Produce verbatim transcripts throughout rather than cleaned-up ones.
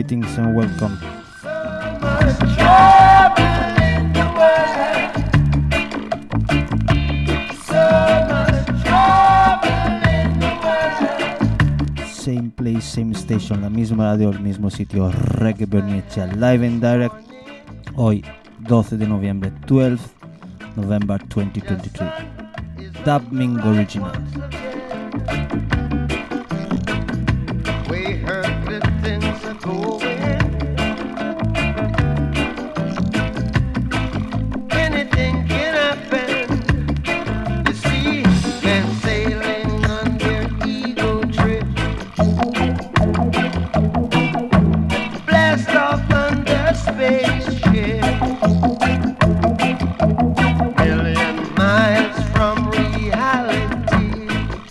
Greetings and welcome. Same place, same station, la misma radio, el mismo sitio, Reggae Berniccia, live and direct, hoy doce de noviembre, twelfth November twenty twenty-three. Dub Ming Original. We heard that things are going. Anything can happen. You see, men sailing on their ego trip. Blast off on their spaceship. Million miles from reality.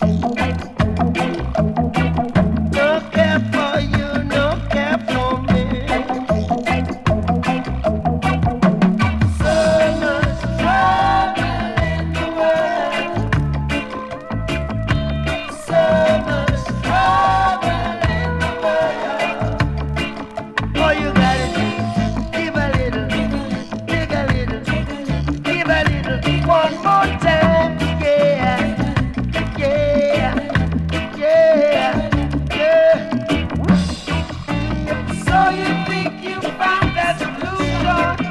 No care for you, no care for me. So much trouble in the world. So much trouble in the world. All you gotta do, give a little, dig a little, give a little, one more time, yeah, yeah, yeah, yeah. So you think you found that solution?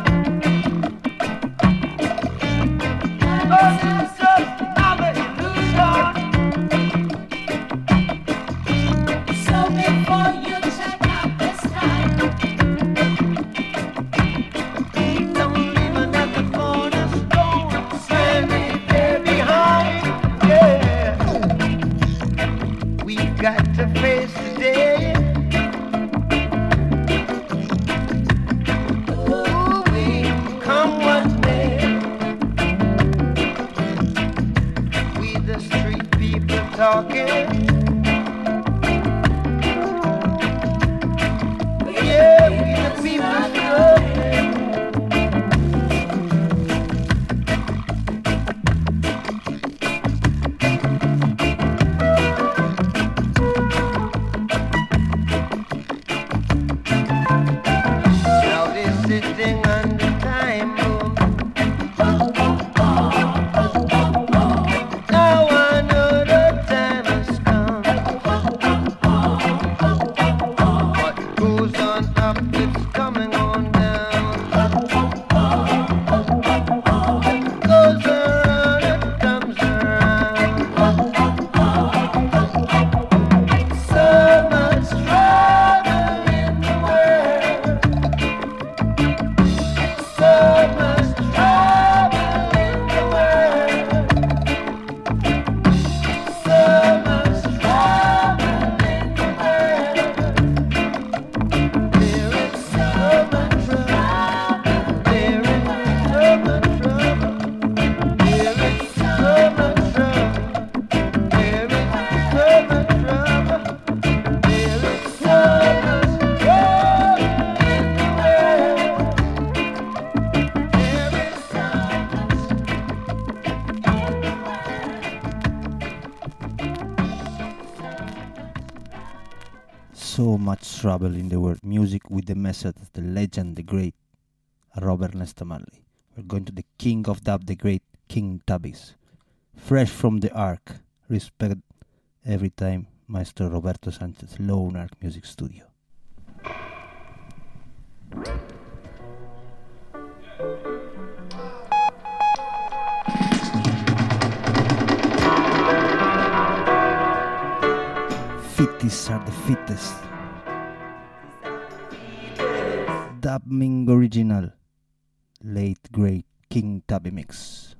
Oh, it's just another illusion. So before you check out this time, don't leave another cornerstone standing there behind. Yeah, we've got to face the day. Ooh, we come what may. We the street people talking. Yeah, we the people talking. Now they're sitting on the time bomb. Now I know the time has come. What goes on up, it's coming on down. Goes around, it comes around. So much trouble in the world. So much trouble in the world. So much trouble in the world. There is so much trouble. There is so much trouble. There is so much trouble. There is so much trouble. There is so much trouble in the world. There is So much trouble in the world. Music with the message of the legend, the great Robert Nesta Marley. We're going to the king of dub, the great King Tubbies. Fresh from the Ark. Respect every time, Maestro Roberto Sanchez, Lone Ark Music Studio. Fitties are the fittest. Dub Ming Original. Late great King Tubby Mix.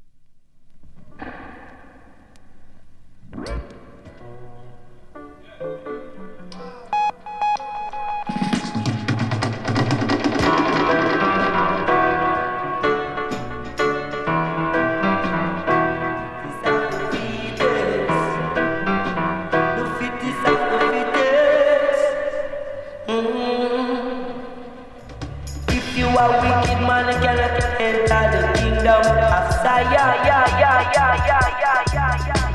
If you are wicked man, you cannot enter the kingdom of Zion. Yeah, yeah, yeah, yeah, yeah, yeah, yeah, yeah.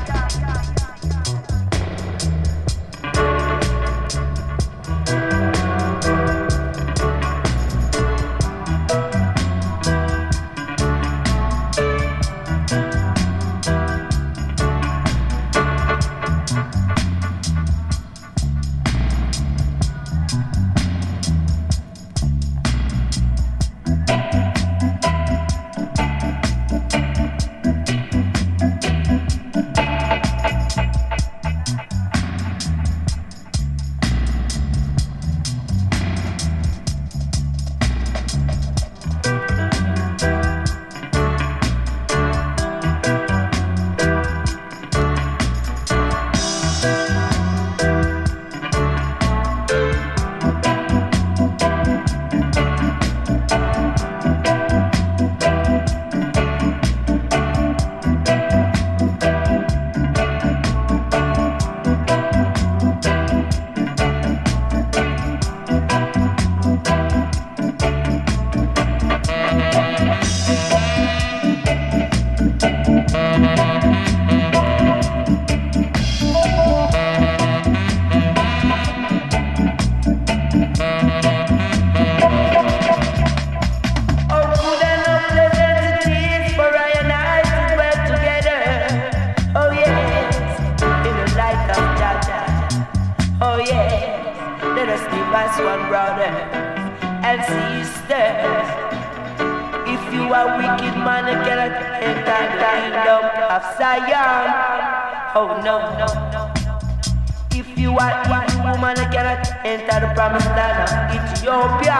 once one brothers and sisters. If you are wicked man, you cannot enter the kingdom of Zion. Oh no, no, no. If you are evil woman, you cannot enter the promised land of Ethiopia.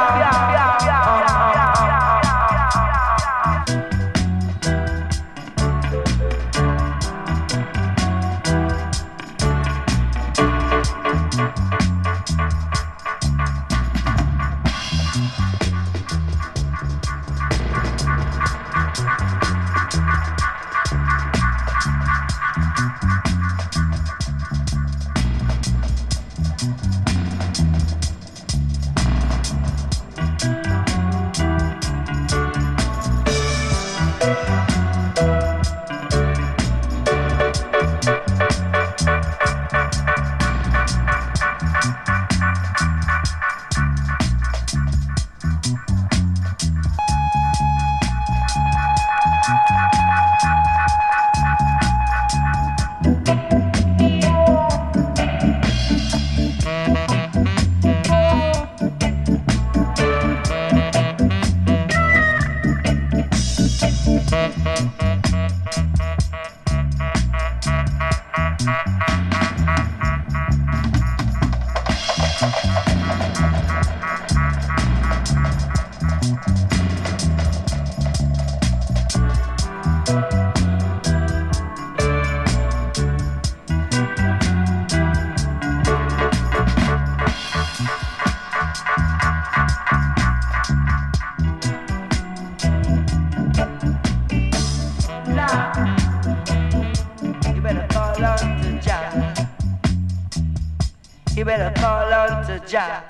You better call on to Jah.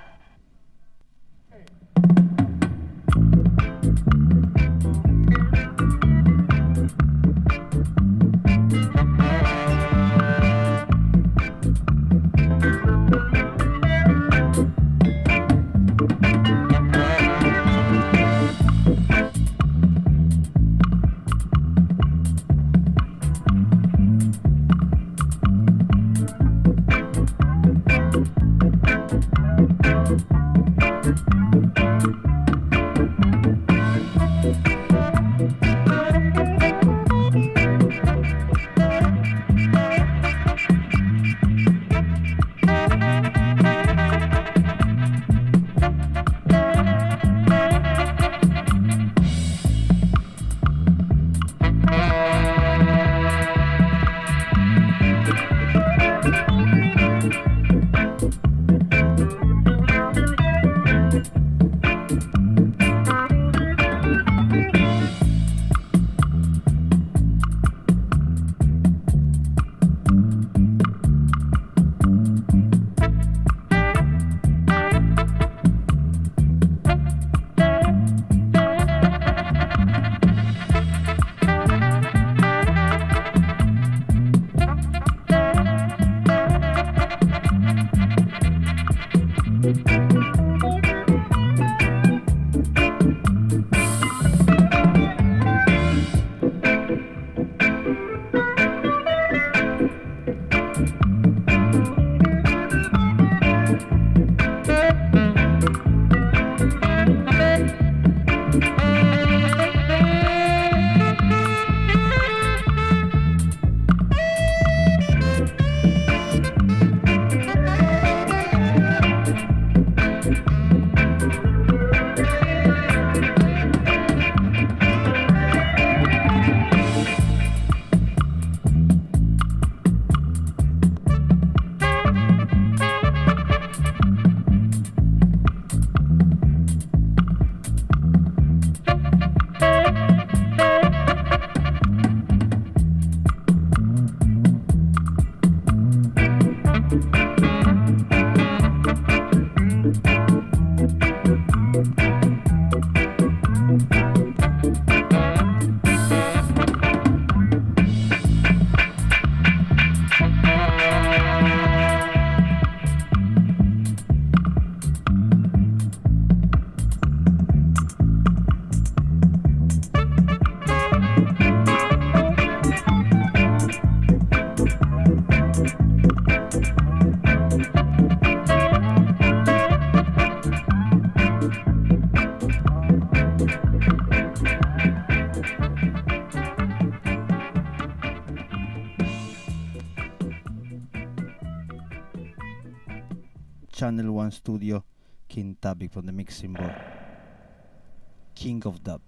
Channel One studio, King Tubby from the mixing board. King of Dub.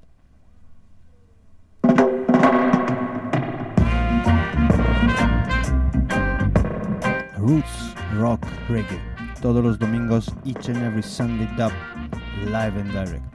Roots, rock, reggae. Todos los domingos, each and every Sunday dub, live and direct.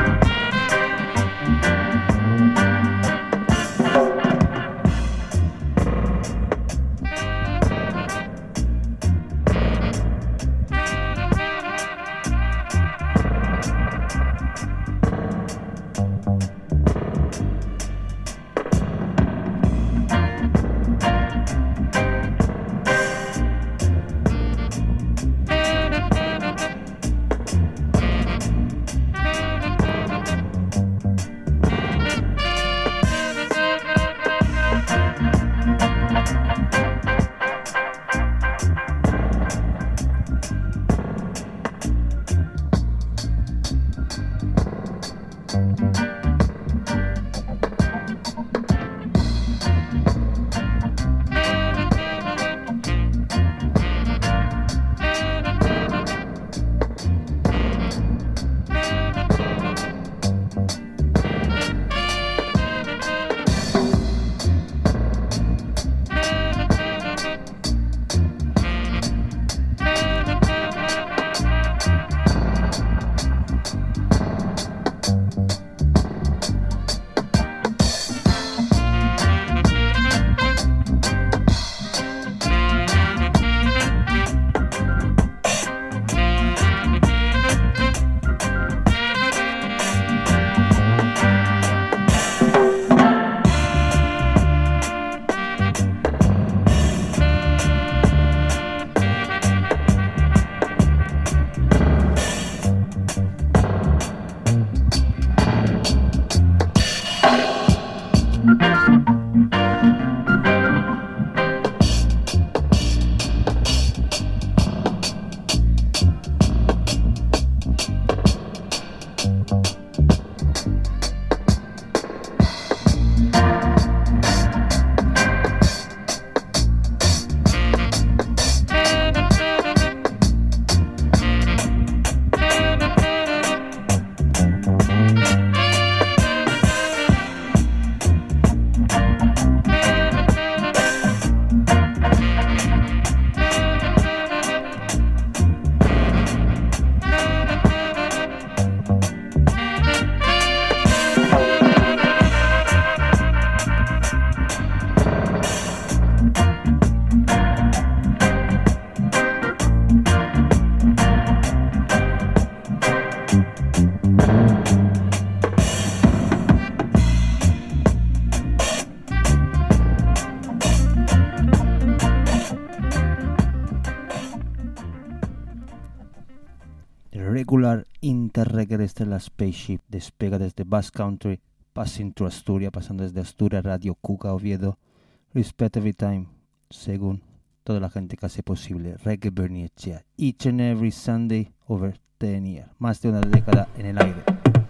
Regular Interreggae Stellar Spaceship despega desde Basque Country, passing through Asturias, pasando desde Asturias, Radio Cuca, Oviedo, Respect Every Time, según toda la gente que hace posible Reggae Bernicea, each and every Sunday over ten years, más de una década en el aire.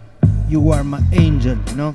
You are my angel, ¿no?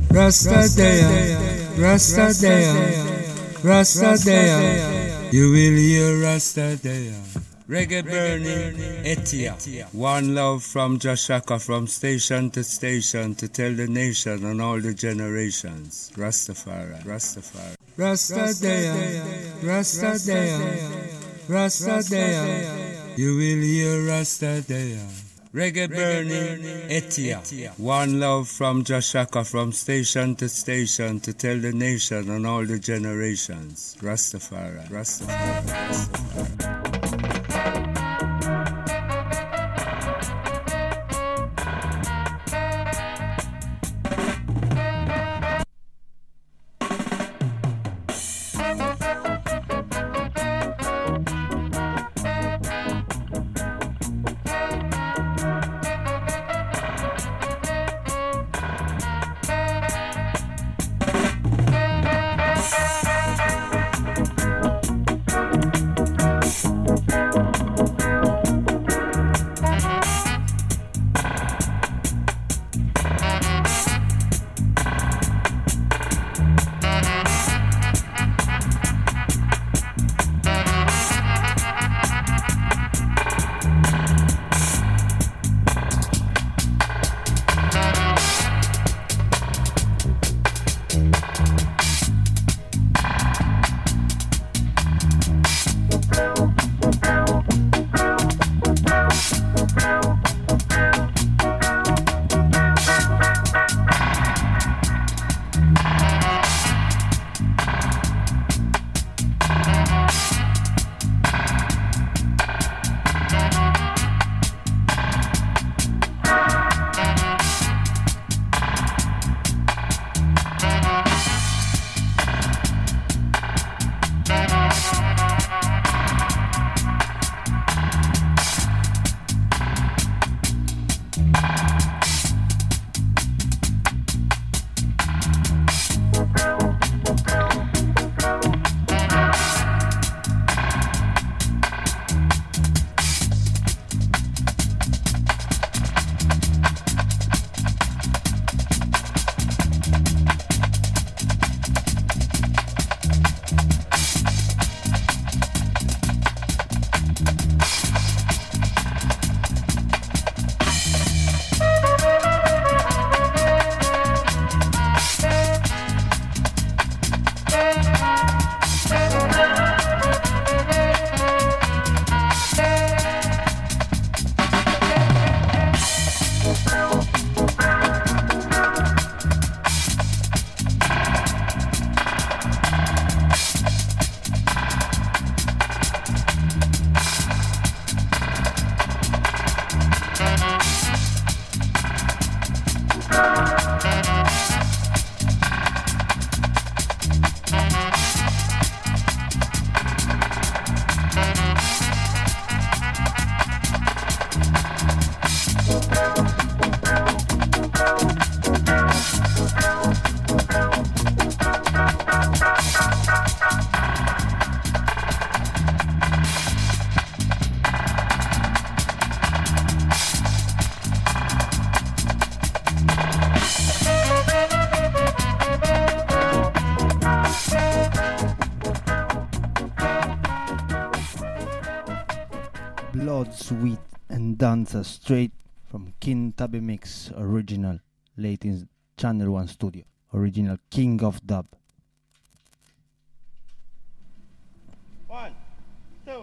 Rasta Dea, Rasta Dea, Rasta Dea. You will hear Rasta Dea. Reggae burning, Etia. One love from Jashaka, from station to station, to tell the nation and all the generations. Rastafari, Rastafari. Rasta Dea, Rasta Dea, Rasta Dea. You will hear Rasta Dea. Reggae burning, Etia. One love from Jashaka, from station to station, to tell the nation and all the generations. Rastafari, Rastafari, Rastafari. Blood, Sweat and Dancer, straight from King Tubby Mix original, late in Channel One studio, original King of Dub. One, two.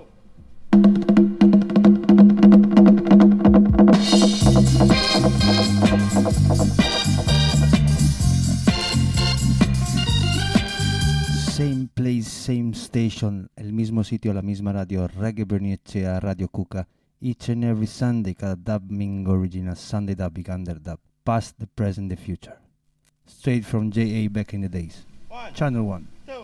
Same place, same station, el mismo sitio, la misma radio, Reggae Bernicea, Radio Cuca, each and every Sunday, cada dub ming original, Sunday dub, big under dub, past, the present, the future. Straight from J A back in the days. One, Channel One. two.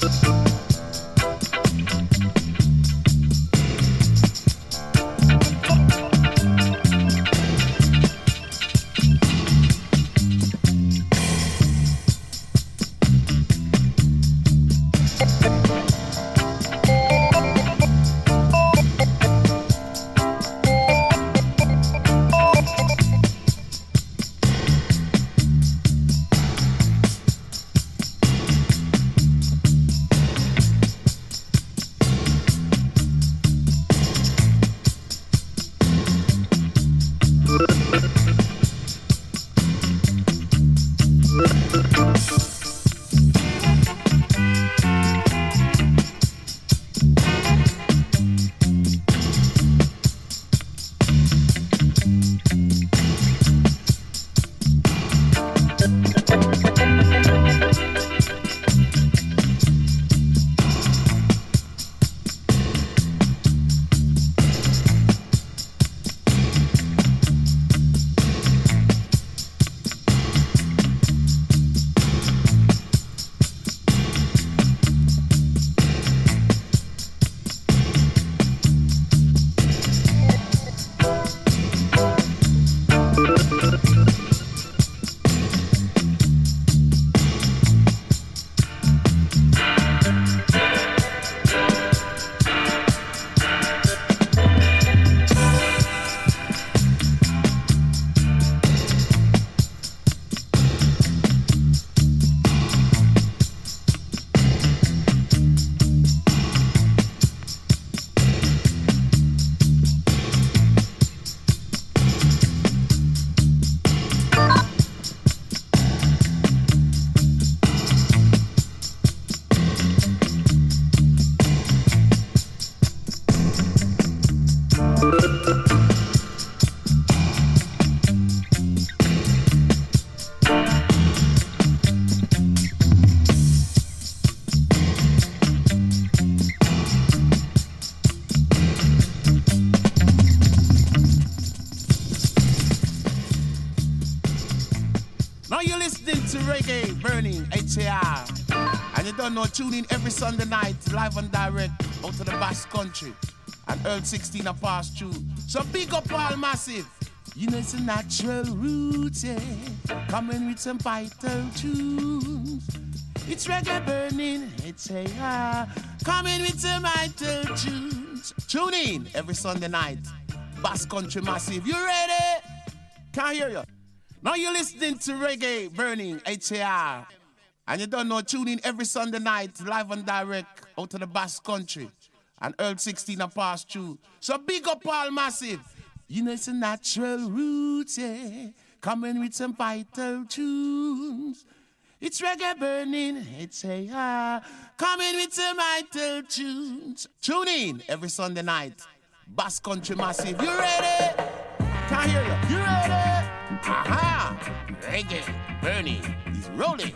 Reggae Burning, H A R. And you don't know, tune in every Sunday night, live and direct, out to the Basque Country. And Earl sixteen are passed through. So big up all massive. You know it's a natural roots, yeah. Coming with some vital tunes. It's Reggae Burning, H A R. Coming with some vital tunes. Tune in every Sunday night. Basque Country Massive. You ready? Can't hear you. Now you're listening to Reggae Burning, H A R. And you don't know, tune in every Sunday night, live and direct, out to the Basque Country. And Earl sixteen are passed through. So big up all massive. You know it's a natural roots, yeah. Coming with some vital tunes. It's Reggae Burning, H A R. Coming with some vital tunes. Tune in every Sunday night. Basque Country Massive. You ready? Can't hear you. You ready? Aha! Reggae Burning is rolling.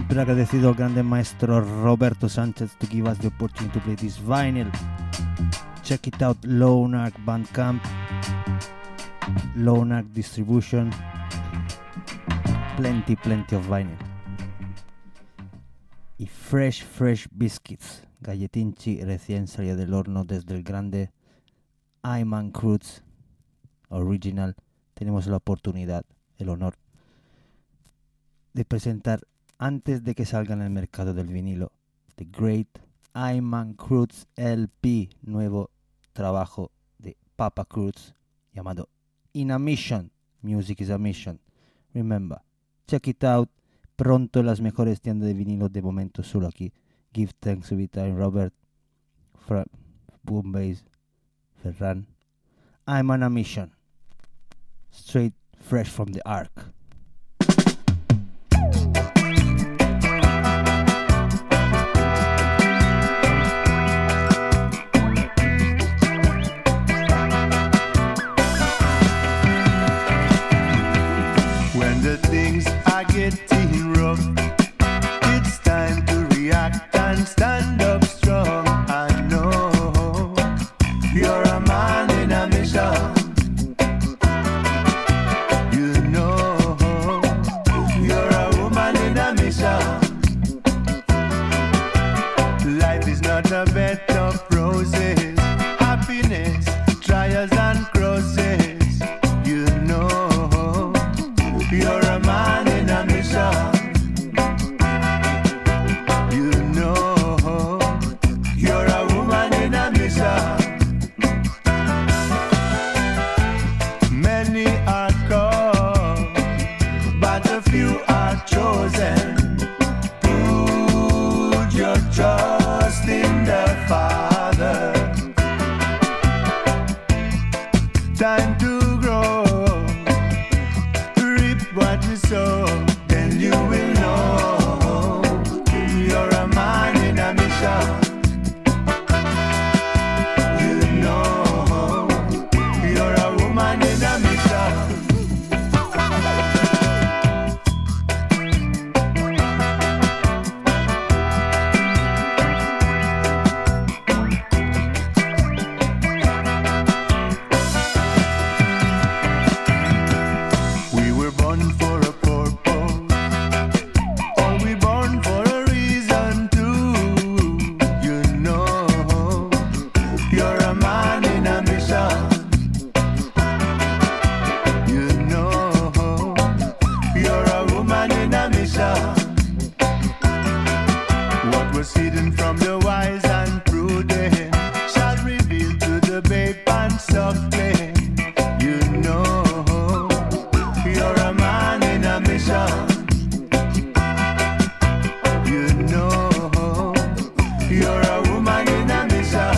Super agradecido al grande maestro Roberto Sanchez to give us the opportunity to play this vinyl. Check it out, Lone Ark Bandcamp, Lone Ark Distribution. Plenty, plenty of vinyl. Y fresh, fresh biscuits. Galletinchi recién salida del horno desde el grande Ayman Cruz Original. Tenemos la oportunidad, el honor de presentar antes de que salga en el mercado del vinilo The Great Ayman Cruz L P, nuevo trabajo de Papa Cruz llamado In a Mission. Music is a Mission. Remember, check it out. Pronto las mejores tiendas de vinilo, de momento solo aquí. Give thanks to Vita and Robert, Fra- Boom Bass, Ferran. I'm on a mission. Straight fresh from the Ark. When the things are getting rough, it's time to react and stand up strong. I know you're a man in a mission. You know you're a woman in a mission. Life is not a bed of roses, happiness, trials and crosses. You know you're a man in a mission. You know you're a woman in a mission. Many are called, but a few are chosen. Put your trust in the Father. Time to grow, reap what you sow, then you will know you're a man in a mission. You know you're a woman in a mission. We were born for a purpose. Are we born for a reason too? You know you're a man in a mission. You know you're a woman in a mission. What was hidden from the wise and prudent shall reveal to the babe and suckling. You know you're a man in a mission. You know you're a woman in a mission.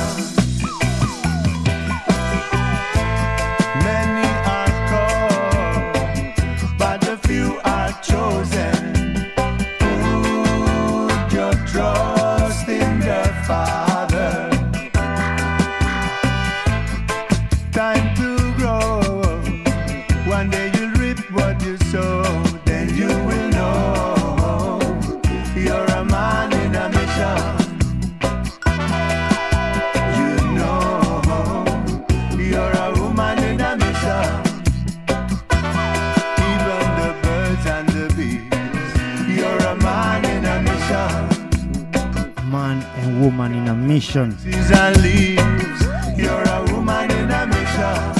Many are called, but a few are chosen. Put your trust in the Father. Time to grow. One day you'll reap what you sow. Then you will know you're a man in a mission. You know you're a woman in a mission. Even the birds and the bees, you're a man in a mission. Man and woman in a mission. Trees and leaves, you're a woman in a mission.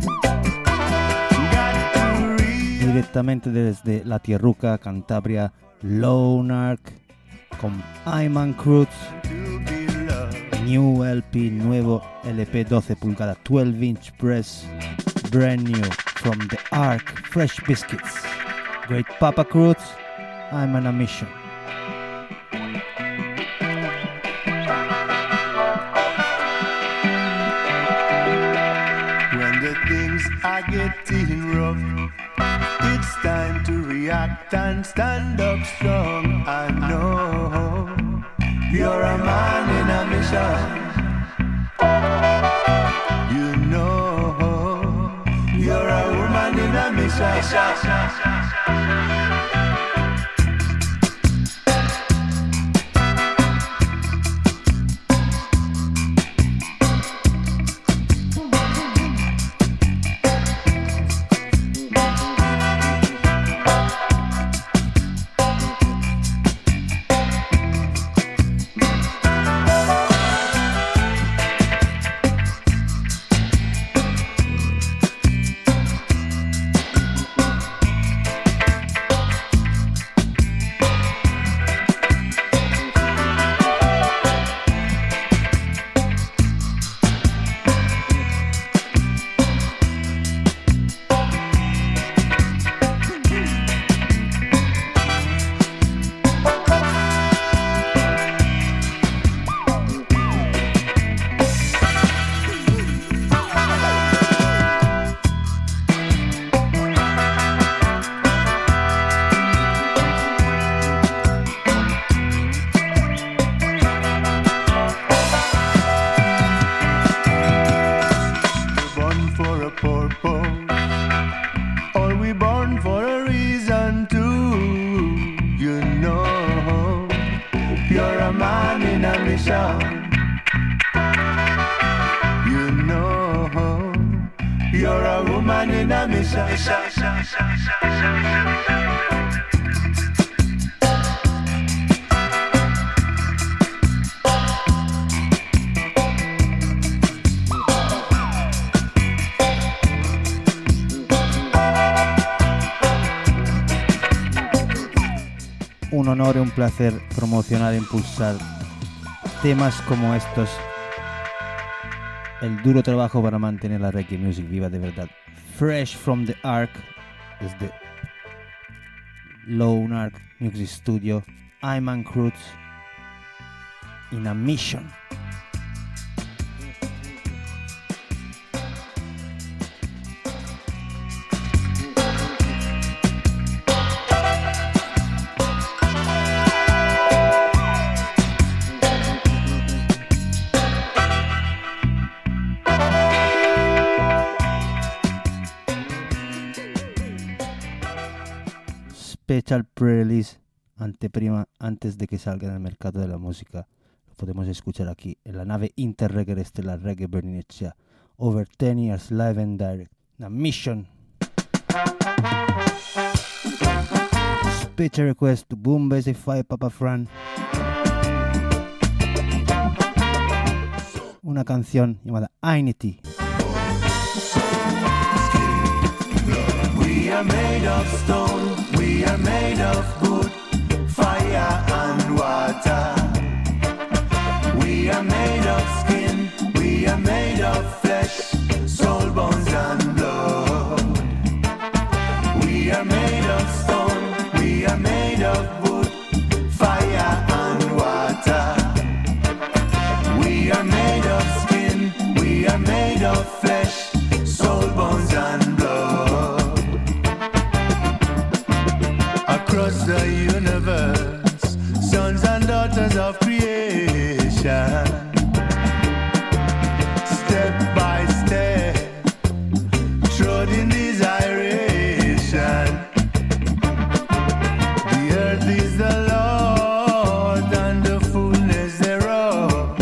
Got to read. Diretamente desde la Tierruca, Cantabria, Lone Ark con Ayman Cruz. To be loved. New L P, nuevo L P doce pulgadas, twelve inch press, brand new from the Ark, fresh biscuits. Great Papa Cruz, I'm on a mission. When the things are getting rough, it's time to react and stand up strong. I know you're a man in a mission. You know you're a woman in a mission. All we born for a reason too, you know. You're a man in a mission, you know. You're a woman in a mission. Un honor y un placer promocionar e impulsar temas como estos. El duro trabajo para mantener la reggae music viva de verdad. Fresh from the Ark, desde Lone Ark Music Studio. Iman Cruz in a Mission. Special pre-release anteprima antes de que salga en el mercado de la música. Lo podemos escuchar aquí en la nave Interreggae estelar Reggae Burning Ethiopia. Over ten years live and direct. A Mission. Special request to Boom Bass Fire Papa Fran. Una canción llamada Ainity. We are made of stone, we are made of wood, fire and water. We are made of skin, we are made of flesh, soul, bones and blood. We are made of stone, we are made of wood, fire and water. We are made of skin, we are made of flesh, soul, bones and blood. Across the universe, sons and daughters of creation, step by step, trod in desiration. The earth is the Lord and the fullness thereof.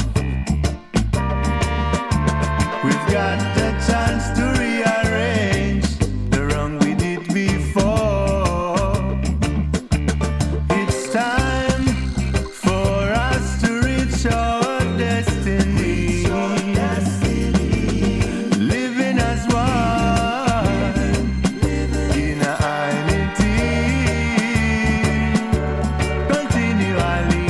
We've got the chance to rearrange the wrong we did before. It's time for us to reach our destiny, living as one in a unity, continually,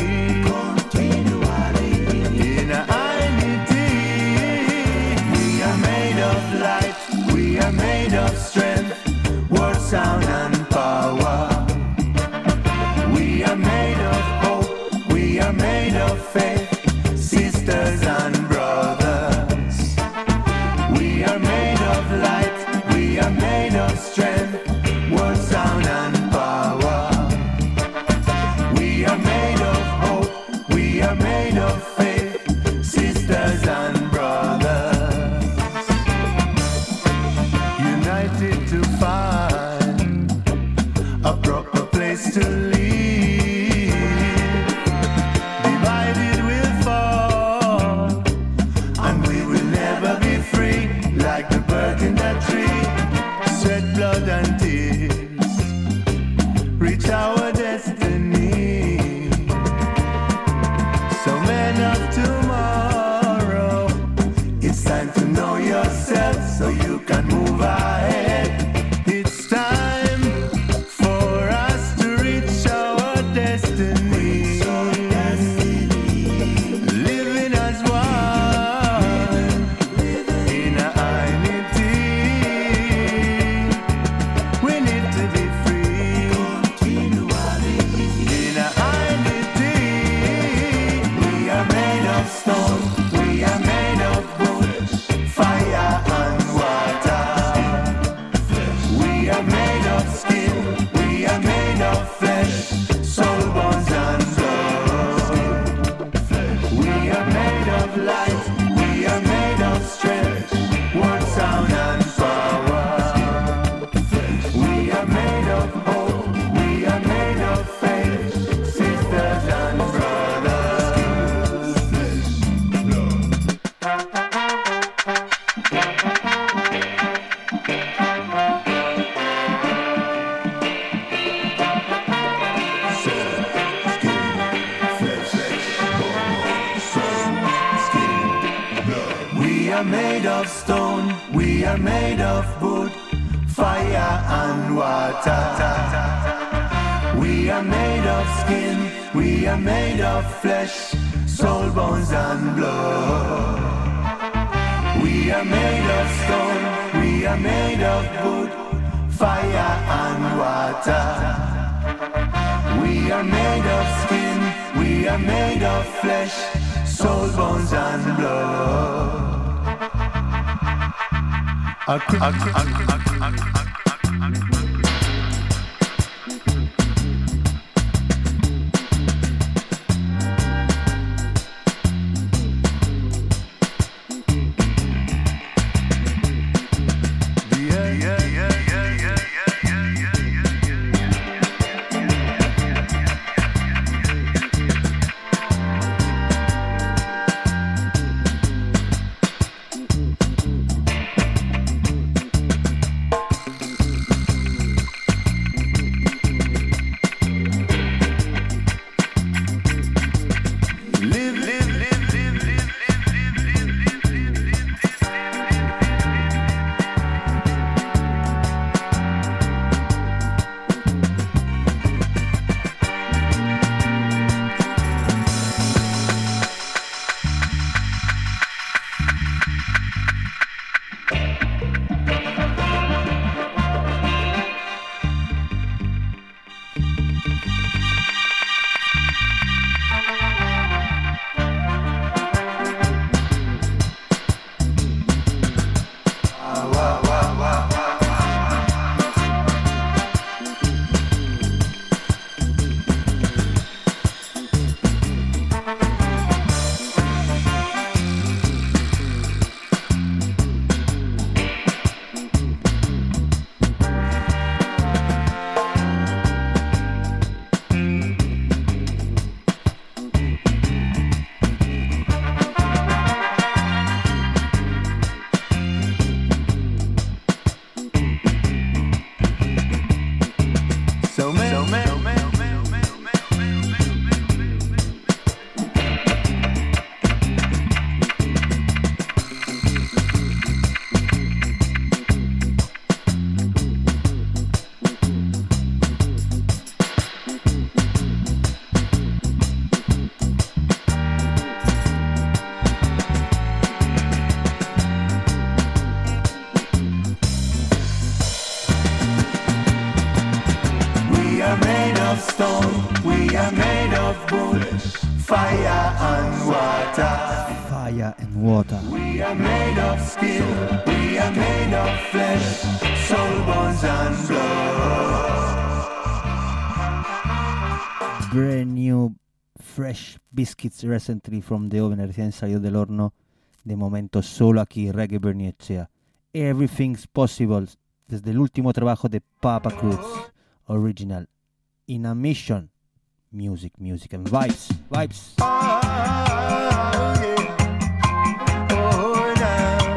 in a unity. We are made of light, we are made of strength, word, sound and power. We are made of hope, we are made of faith, sisters and brothers. We are made of light, we are made of strength, word, sound and power. We are made of hope, we are made of faith, sisters and brothers. United to find a proper place to live. Divided we'll fall, and we will never be free. Like the bird in the tree, sweat, blood and tears, reach our destiny. So men of tomorrow, it's time to know yourself so you can move ahead. It's time for us to reach our destiny, living as one in a unity. We need to be free in a unity. We are made of stone, we are made of wood, fire and water. We are made of stone, we are made of wood, fire and water. We are made of skin, we are made of flesh, soul, bones and blood. We are made of stone, we are made of wood, fire and water. We are made of skin, we are made of flesh, soul, bones and blood. A cri- a cri- a cri- a cri- a cri- fire and water. Fire and water. We are made of skin, we are made of flesh, soul, bones and blood. Brand new fresh biscuits recently from the oven, recién salió del horno. De momento solo aquí, Reggae Bernie Echea. Everything's possible. Desde el último trabajo de Papa Cruz, original. In a Mission. Music, music and vibes, vibes. Oh, yeah. Oh, now.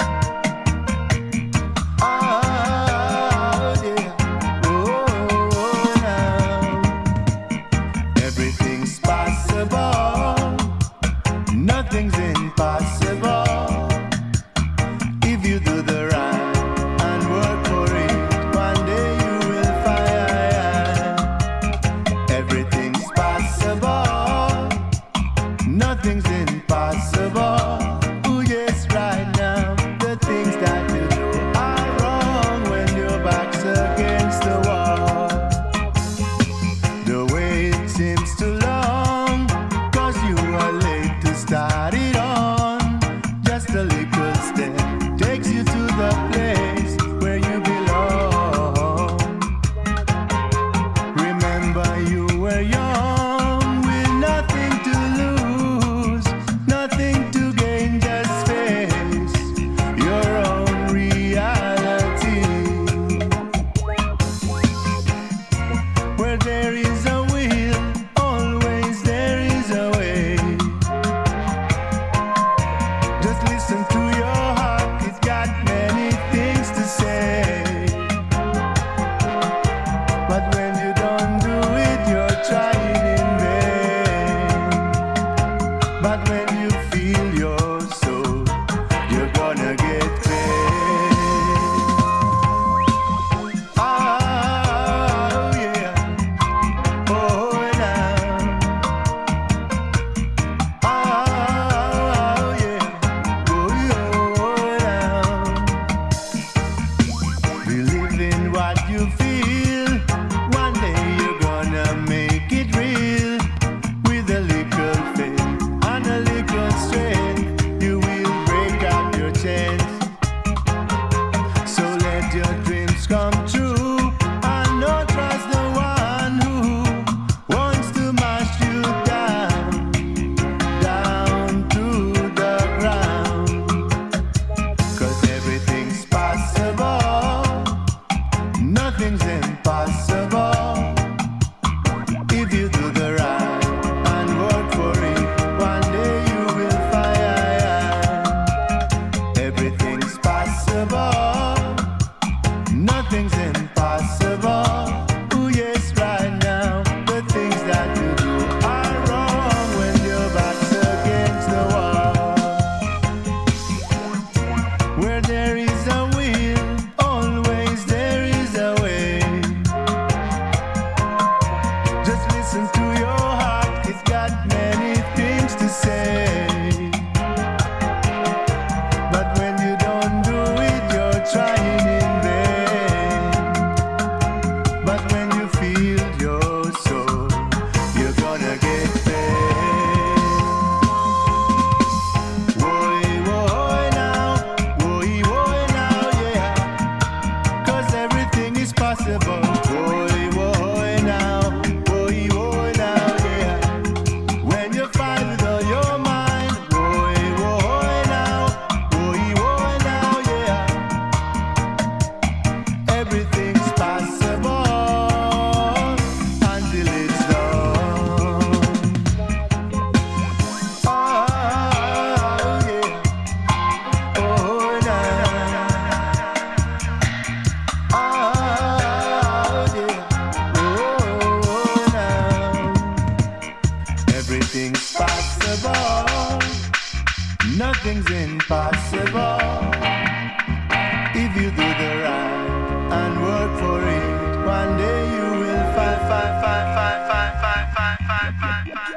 Oh, yeah. Oh, now. Everything's possible. Nothing's impossible. If you do the right and work for it, one day you will find everything's possible. Nothing nothing's impossible if you do the right and work for it. One day you will find, find, find, find, find, find, find, find, find, find.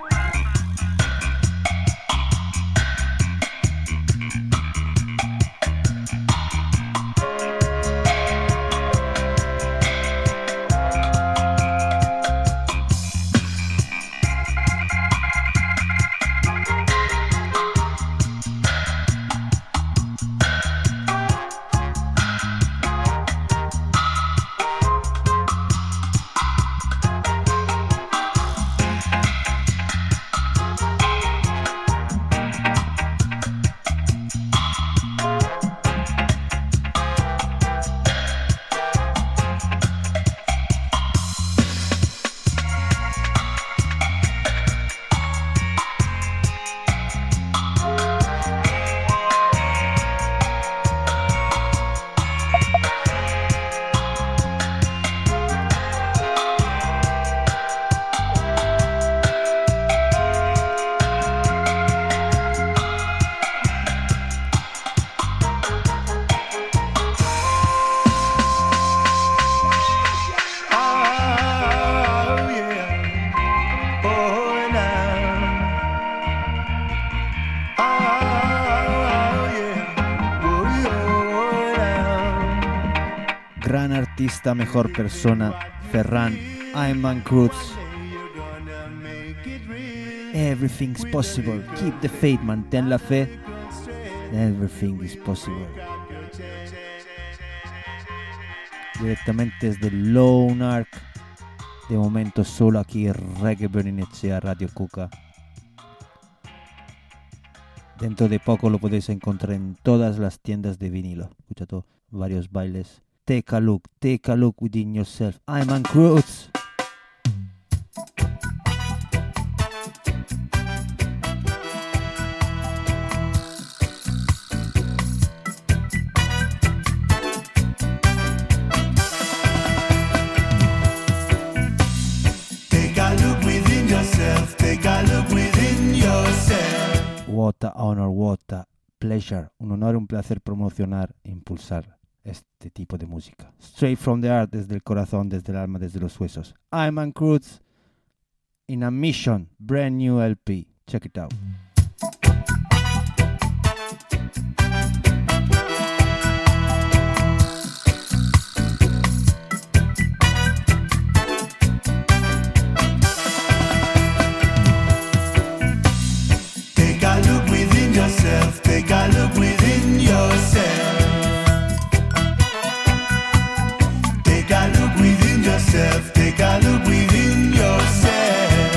Gran artista, mejor persona, Ferran Ayman Cruz. Everything's possible. Keep the faith, mantén la fe. Everything is possible. Directamente desde Lone Ark. De momento solo aquí Reggae Burning H C A Radio Cuca. Dentro de poco lo podéis encontrar en todas las tiendas de vinilo. Escucha todo, varios bailes. Take a look, take a look within yourself. Ayman Cruz. Take a look within yourself, take a look within yourself. What a honor, what a pleasure. Un honor, un placer promocionar e impulsar este tipo de música. Straight from the heart, desde el corazón, desde el alma, desde los huesos. Ayman Cruz in a mission, brand new L P. Check it out. Take a look within yourself, take a look within yourself. Take a look within yourself, take a look within yourself.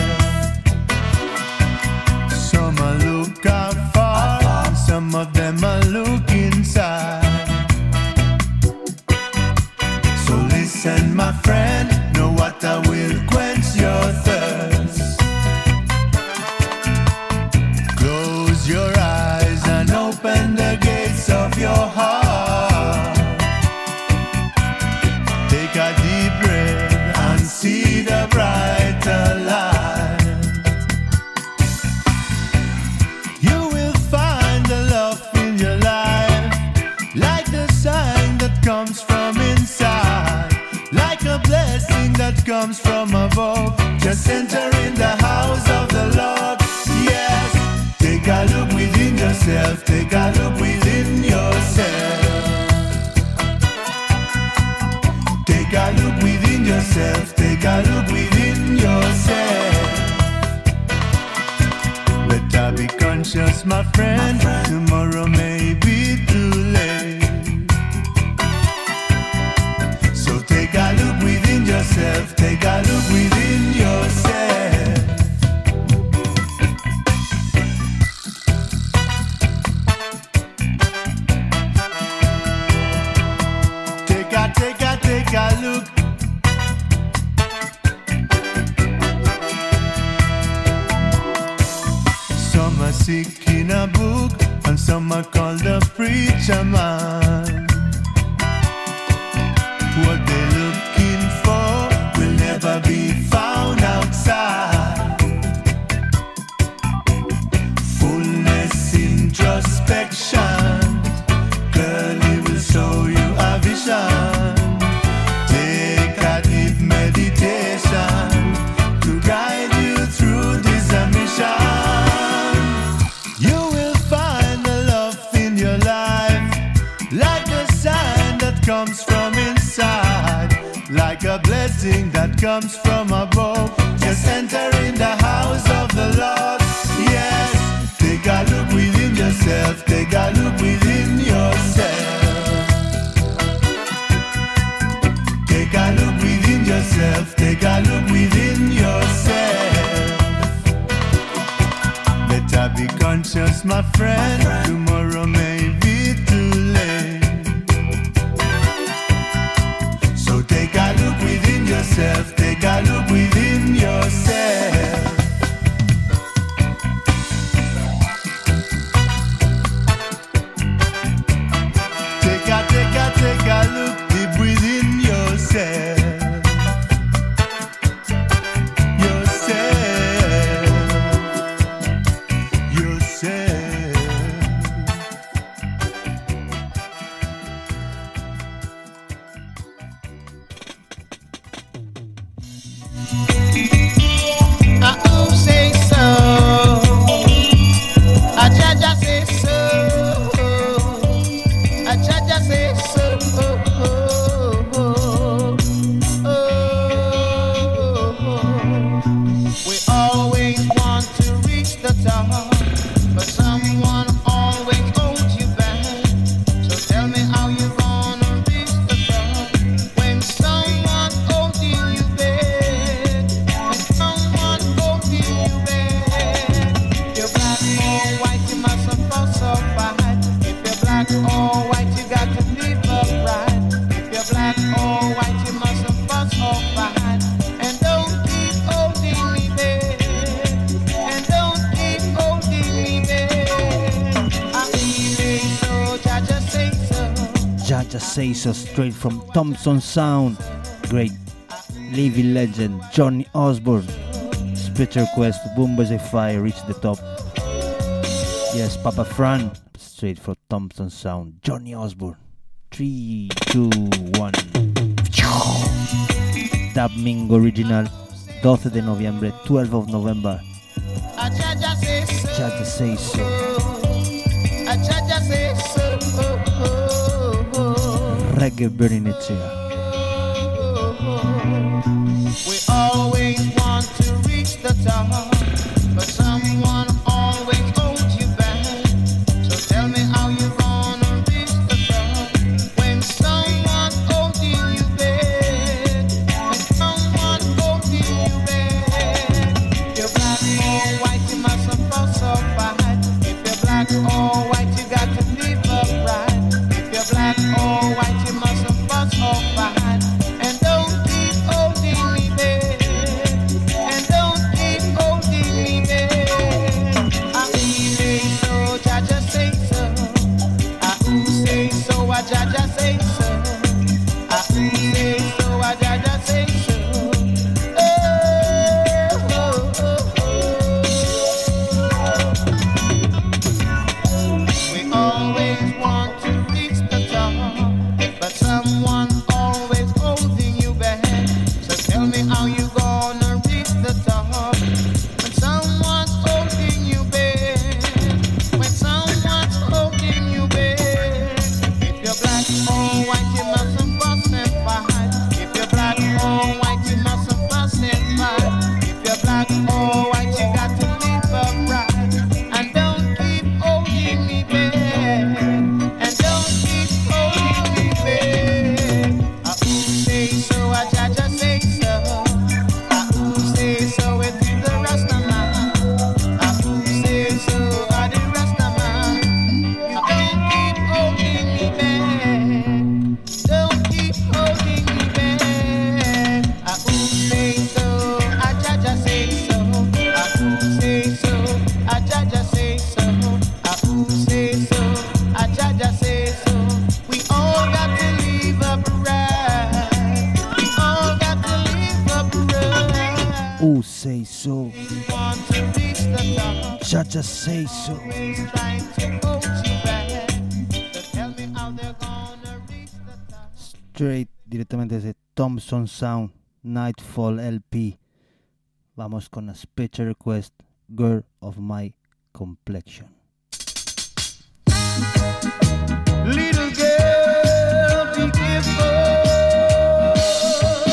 Some are look afar, some of them are look inside. So listen, my friend, no water will quench your thirst. Close your eyes and open the gates of your heart. Take a deep breath and see the brighter light. You will find the love in your life, like the sign that comes from inside, like a blessing that comes from above. Just enter in the house of the Lord. Yes, take a look within yourself, take a look within yourself. Take a look within yourself, take a look within yourself. Better be conscious, my friend, tomorrow may be too late. So take a look within yourself, take a look within yourself. Take a, take a, take a look. Some are sick in a book, and some are called the preacher man. What they're looking for will never be found outside. Fullness, introspection, like a blessing that comes from above. Just enter in the house of the Lord. Yes, take a look within yourself. Take a look within yourself. Take a look within yourself. Take a look within yourself. Better be conscious, my friend. Tomorrow may be too late. So take a look within yourself. Take a look within yourself. Take a, take a, take a look deep within yourself. Say So, straight from Thompson Sound. Great living legend Johnny Osborne. Special request, Boomba's a Fire reached the top. Yes, Papa Fran, straight from Thompson Sound. Johnny Osborne. three, two, one. Dub Mingo Original. doce de noviembre, twelve of November. Jaja Say So. Reggae burning it here. We always want to reach the top, but someone always holds you back. So tell me how you gonna reach the top when someone holding you back. When someone holding you back. You're black or white, you mustn't fall so bad. If you're black or white, you got to live upright. If you're black or white, you mustn't fuss or fight. And don't keep holding me back. And don't keep holding me back. I say so, Jaja say so. I say so, I Jaja say so. I say so, I Jaja say so. Oh, oh, oh, oh. We always want to reach the top, but someone always holding you back. So tell me how you gonna reach the top when someone's holding you back. When someone's holding you back. If you're black or white, you mustn't fuss and fight. If you're black or white, you mustn't fuss and fight. If you're black or white, you got to live upright. And don't keep holding me back. And don't keep holding me back. I ooh say so, I Jaja say so. I ooh say so, it is the Rastaman. I ooh say so, I the Rastaman. Don't keep holding me back. Don't keep holding me back. I ooh say so, I Jaja say so. I ooh say so, I Jaja say so. I ooh say so, I Jaja say so. We all got to live upright. We all got to live upright. Who say so? Want to reach the top. Jaja Say So. Always trying to hold you back. So tell me how they're gonna reach the top. Straight direttamente desde Thompson Sound, Nightfall L P. Vamos con la special request, Girl of My Complexion. Little girl, be careful.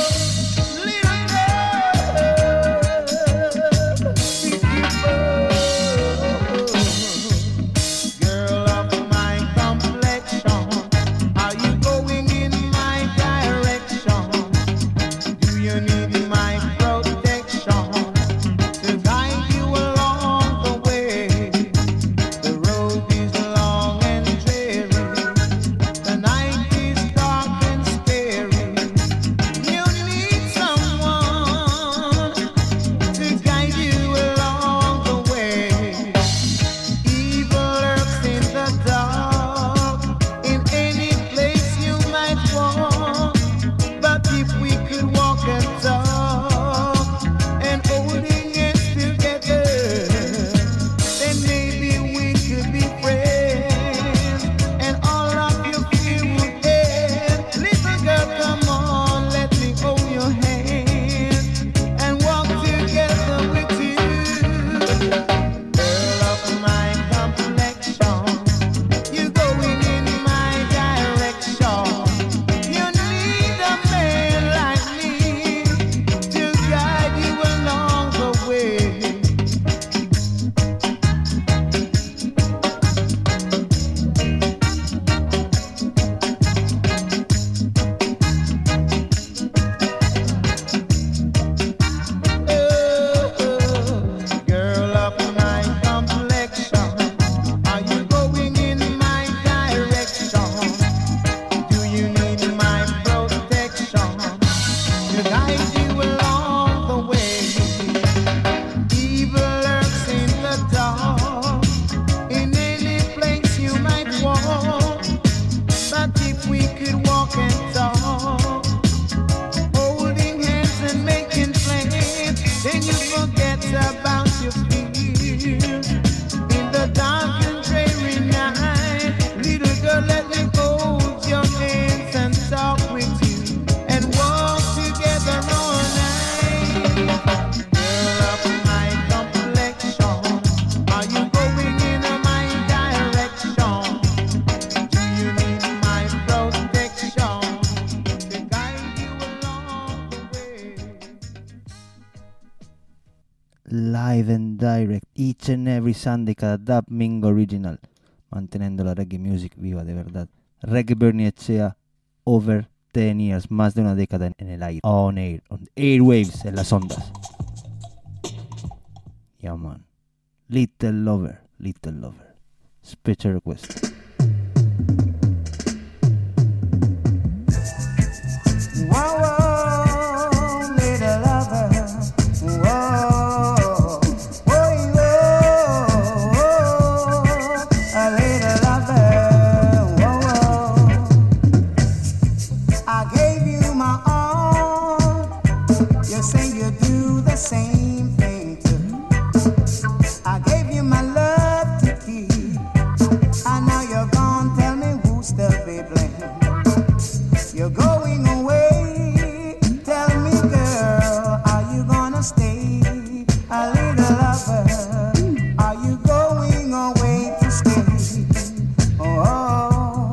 live and direct, each and every Sunday, cada Dub Mingo Original, mantenendo la reggae music viva de verdad. Reggae Bernie Echea, over ten years, más de una década en el aire, on air, on airwaves, en las ondas. Yeah, man. Little Lover, Little Lover. Special request. Whoa, whoa, little lover. Whoa, whoa, whoa, a little lover. Whoa, whoa. I gave you my all. You say you do the same thing too. I gave you my love to keep. And now you're gone. Tell me who's still be blamed. You're going away. Tell me, girl, are you gonna stay? A little lover, are you going away to stay? Oh,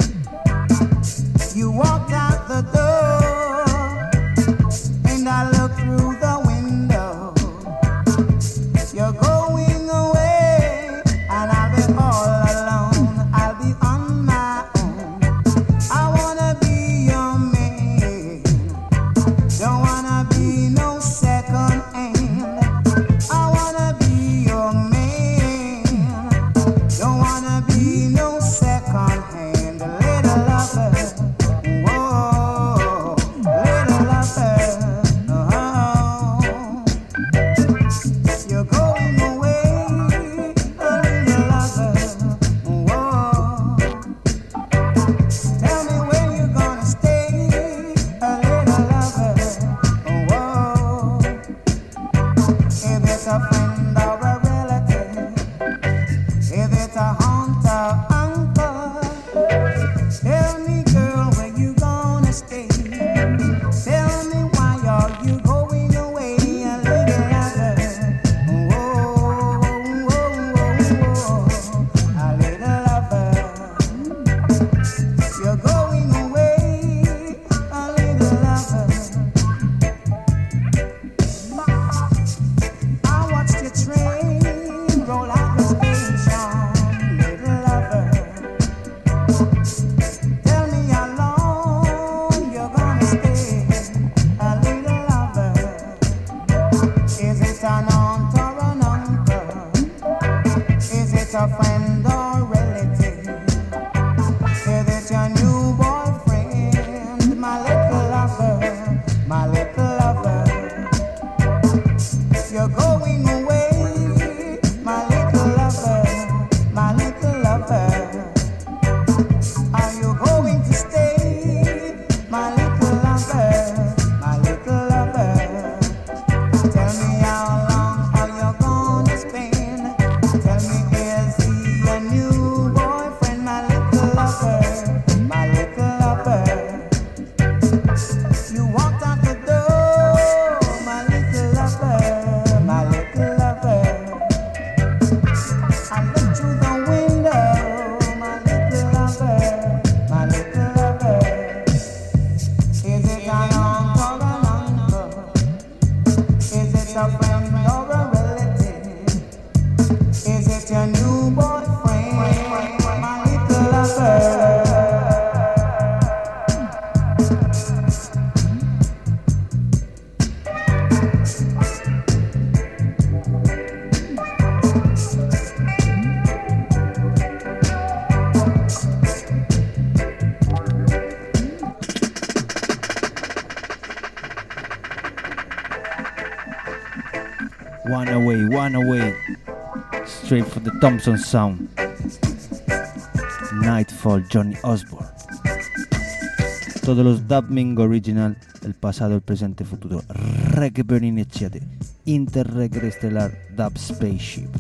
you walked out the door, and I looked through the window. You're going away, and I'll be all alone. I'll be on my own. I wanna be your man. Don't wanna be no second hand. I wanna be your man. Don't wanna be no second hand. Little lover, whoa, little lover, oh. You're going away, a little lover, whoa. Tell me where you gonna stay, a little lover, whoa. If it's a friend or a relative, if it's a aunt or uncle, tell me, girl, where you gonna stay. Tell me why are you going away, a little lover, whoa, whoa, whoa, whoa, a little lover. You're going away, a little lover. I watched your train roll out the station, little lover. Tell me how long you're gonna stay, a little lover. Is it an aunt or an uncle? Is it a friend or relative? Is it your new boyfriend, my little lover, my little lover? You're going away, my little lover, my little lover. Are you going to stay, my little lover, my little lover? Tell me how long are you gonna spend? Tell me, is he your new boyfriend, my little lover, my little lover? You walked out the door, my little lover, my little lover. I looked through the window, my little lover, my little lover. Is it an aunt or an uncle? Is it a friend or a relative? Is it your new boyfriend, my little lover? One away, one away. Straight for the Thompson sound. Nightfall, Johnny Osborne. Todos los Dub Mingo Original, el pasado, el presente, el futuro. Reggae Burning Echea, Interreggae Estelar Dub Spaceship.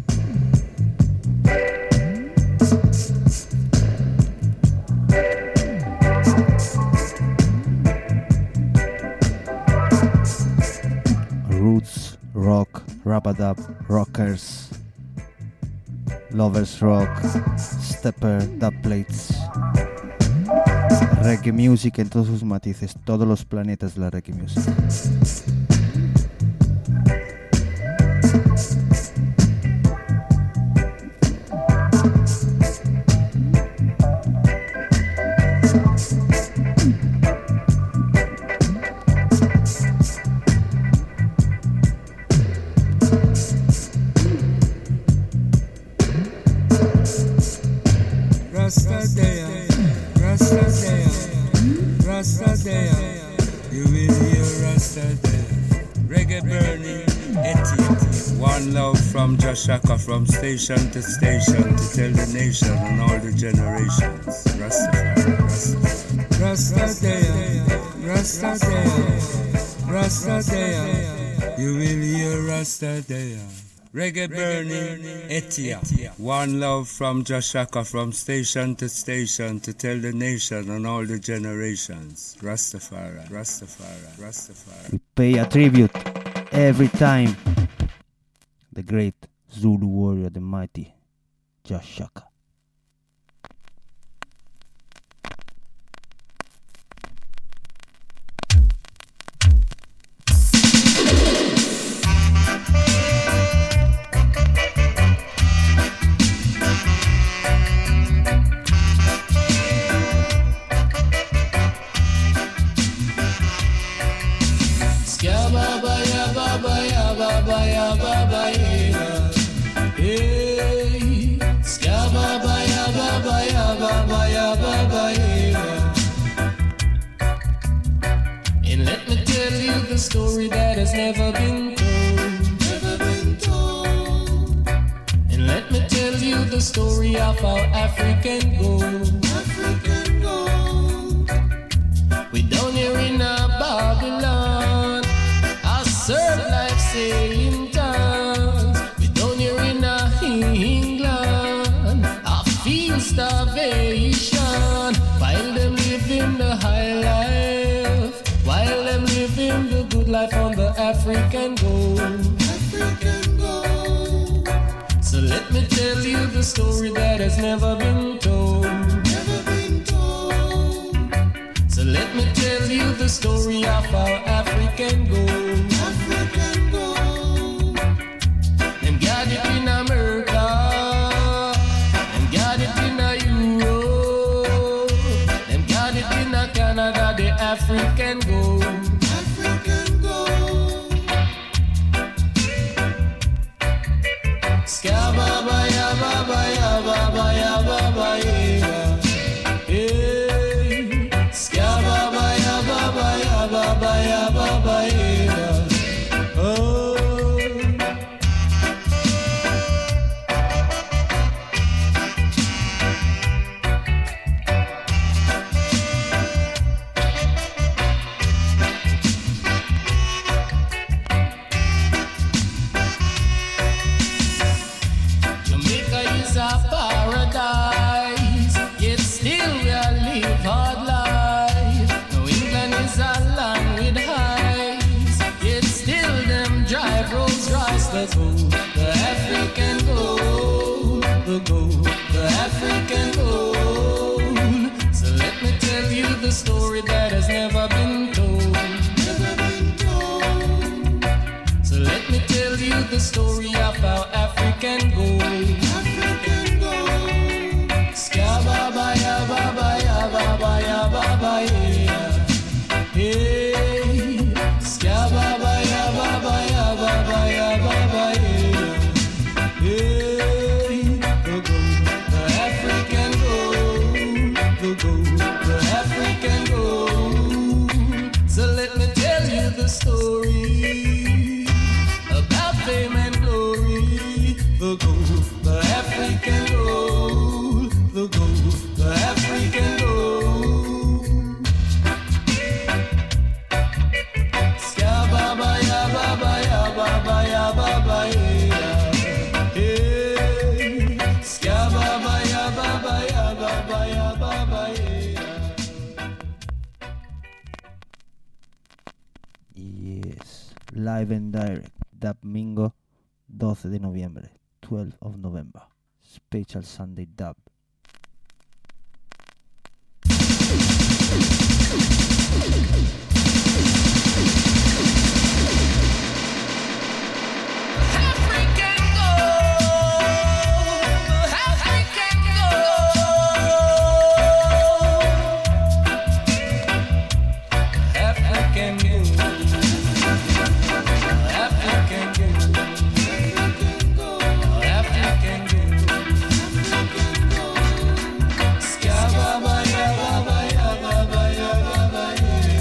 Roots, rock, rabadab, rockers, lovers rock, stepper, dub plates, reggae music en todos sus matices, todos los planetas de la reggae music. Rasta Day, you will hear Rasta Day. Reggae burning, Etienne. One love from Joshaka, from station to station, to tell the nation and all the generations. Rastafari, Rastafari. Rasta Day, Rasta Day, Rasta Day, you will hear Rasta Day. Reggae burning, Etienne. One love from Joshaka, from station to station, to tell the nation and all the generations. Rastafari, Rastafari, Rastafari. We pay a tribute every time the great Zulu warrior, the mighty Josh Shaka. And let me tell you the story that has never been told, never been told. And let me tell you the story of our African gold, African gold. We down here in a Babylon, our serve life saying towns. We down here in a England, our feel starvation. While them living the high life, while them living the good life on the African gold, African gold. So let me tell you the story that has never been told, never been told. So let me tell you the story of our African gold, African gold. Them got it in America, them got it in a Europe, them got it in a Canada, the African gold, African gold. Skababa ya baba ya baba ya baba ya. Hey, skababa ya baba ya baba ya baba ya. Oh. Jamaica is a paradise, yet still we a live hard life. Now England is a land with heights, yet still them drive Rolls Royce. The gold, the African gold, the gold, the African gold. So let me tell you the story that has never been told, never been told. So let me tell you the story of our African gold, African gold. Skababa ya baba ya baba ya baba ya. Hey, skababa ya baba ya baba ya baba ya. Hey, the gold, the African gold, the gold, the African gold. So let me tell you the story about fame and glory. The gold, the African gold, the gold, the African gold. Skababa ya baba ya baba ya baba ya. Hey, skababa ya baba ya baba ya baba ya. Yes, live and direct, Dub Mingo, doce de noviembre, twelfth of November, Special Sunday Dub. African gold, African gold, African gold, African gold, African gold. Skababa ya baba ya baba ya baba ya.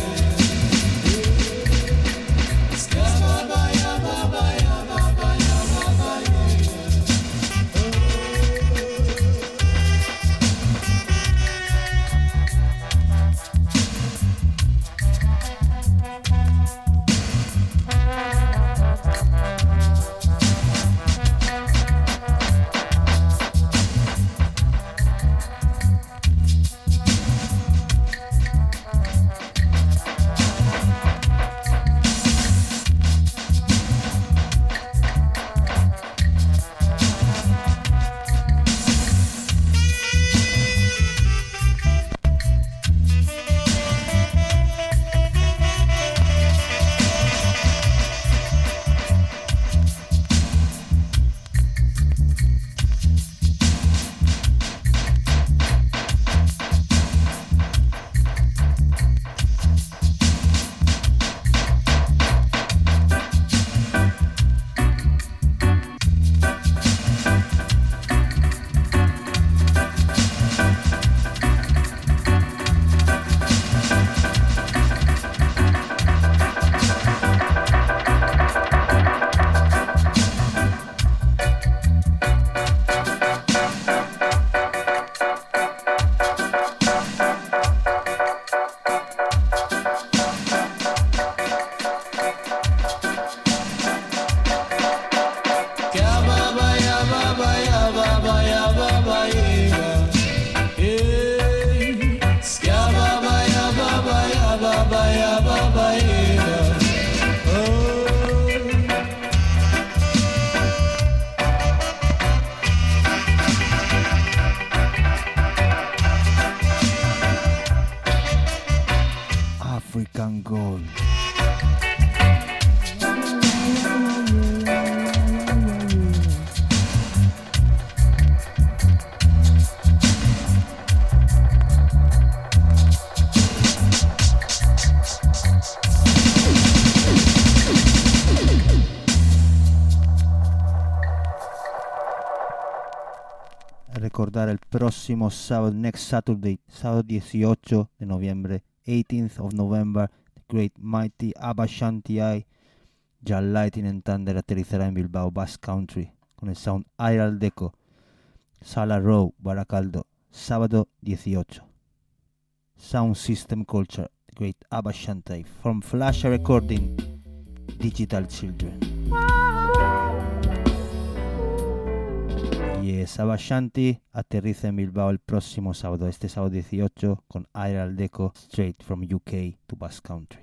African Gold. Recordar el próximo sábado, next Saturday, sábado dieciocho de noviembre, eighteenth of November, the Great Mighty Abba Shanti I, Jah Lightning and Thunder aterrizará en Bilbao, Basque Country, con el sound Air al Deco, Sala Row, Baracaldo, sábado dieciocho. Sound System Culture, the Great Abba Shanti, from Flash Recording, Digital Children. Yes, Abba Shanti aterriza en Bilbao el próximo sábado, este sábado dieciocho, con Air al Deco, straight from U K to Basque Country.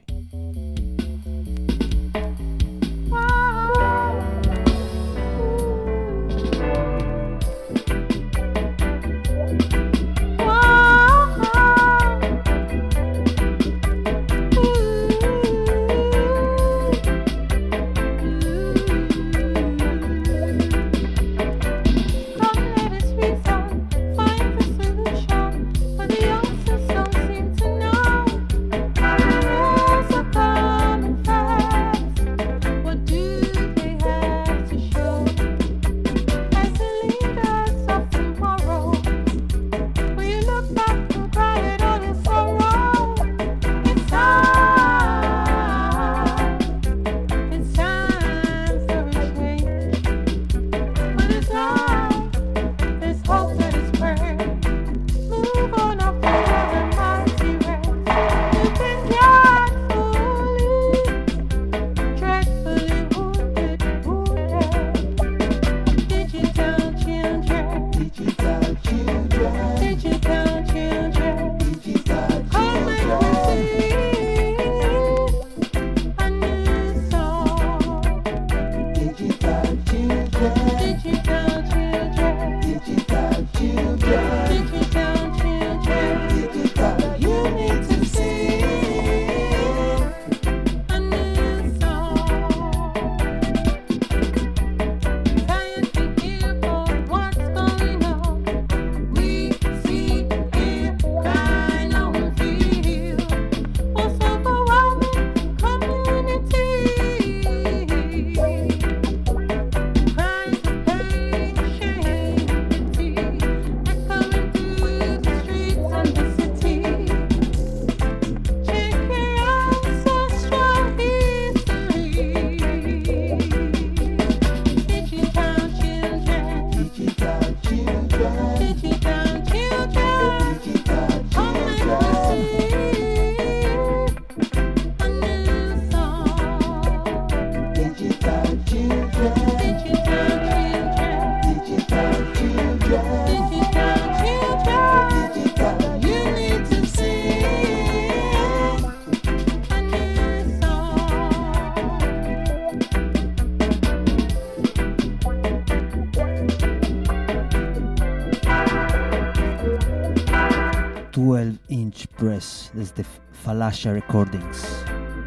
twelve inch press desde Falasha Recordings,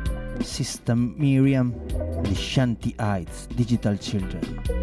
System Miriam, The Shanti Eyes, Digital Children.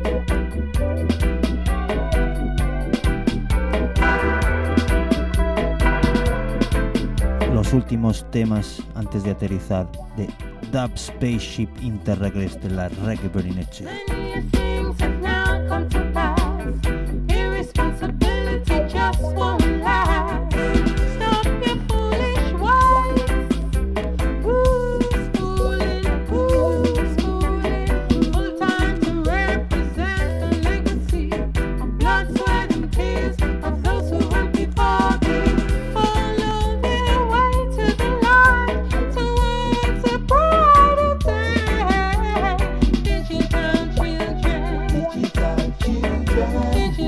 Los últimos temas antes de aterrizar de Dub Spaceship Interregress de la Reggae Burning Eche. Many things have now come to pass. Irresponsibility just won't last. Stop your foolish ways. Who's fooling? Who's fooling? Full time to represent the legacy of blood, sweat, and tears of those who went before thee. Follow their way to the light, towards a brighter day. Digital children. Digital children.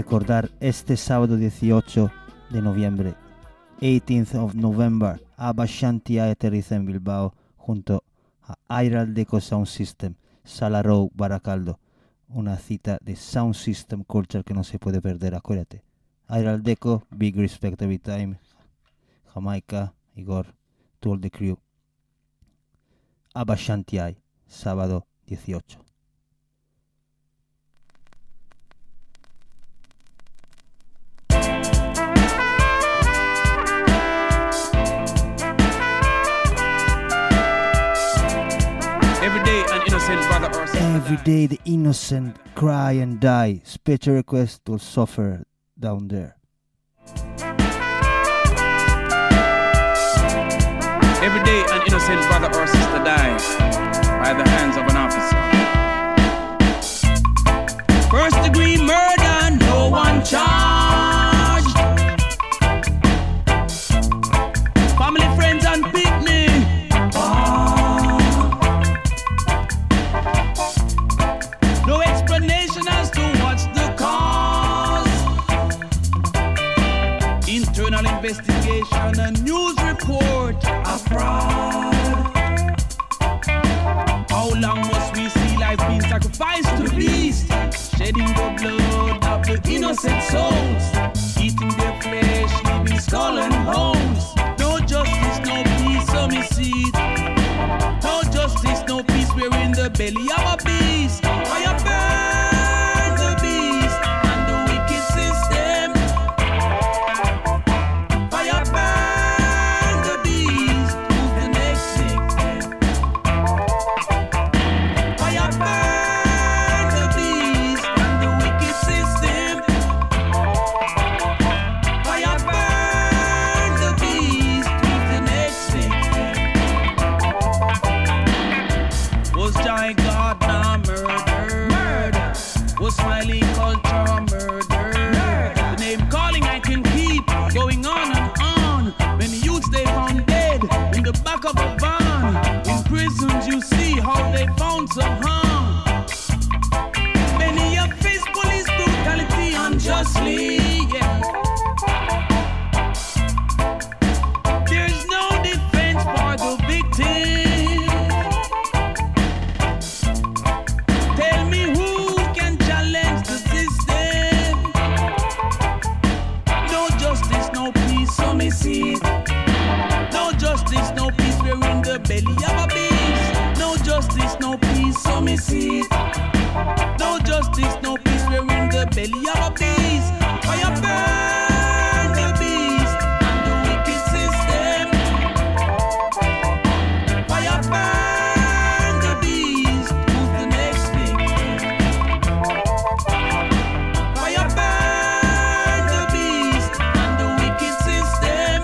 recordar este sábado dieciocho de noviembre, eighteenth of November, Abba Shanti aterriza en Bilbao junto a Iral Deco Sound System, Sala Row, Baracaldo. Una cita de Sound System Culture que no se puede perder, acuérdate. Iral Deco, big respect every time. Jamaica, Igor, to all the crew. Abba Shanti, sábado dieciocho. Every day an innocent brother or sister Every day the innocent cry and die. Special request to suffer down there. Every day an innocent brother or sister dies by the hands of an officer. First degree murder, no one charged. Family, friends and picnic. Oh. No explanation as to what's the cause. Internal investigation, a news report, a fraud. How long must we see life being sacrificed to beasts, shedding the blood of the innocent souls, eating their flesh, leaving skull and bones? No justice, no peace, so me see it. No justice, no peace, we're in the belly of a beast. Fire burn the beast and the wicked system. Fire burn the beast, who's the next victim? Fire burn the beast and the wicked system. Fire burn the beast, who's the next victim? Was Giant Gardner murder? Murder. Was Smiley Culture murder? The name calling I can keep going on and on. Many youths they found dead in the back of a van. In prisons you see how they found some harm. Many have faced police brutality unjustly. Yeah. There's no defense for the victim. Tell me who can challenge the system? No justice, no peace, so me see it. No justice, no peace, we're in the belly of a beast. No justice, no peace, so me see it. No justice, no peace, we're in the belly of a beast. Fire burn the beast and the wicked system. Fire burn the beast, who's the next victim? Fire burn the beast and the wicked system.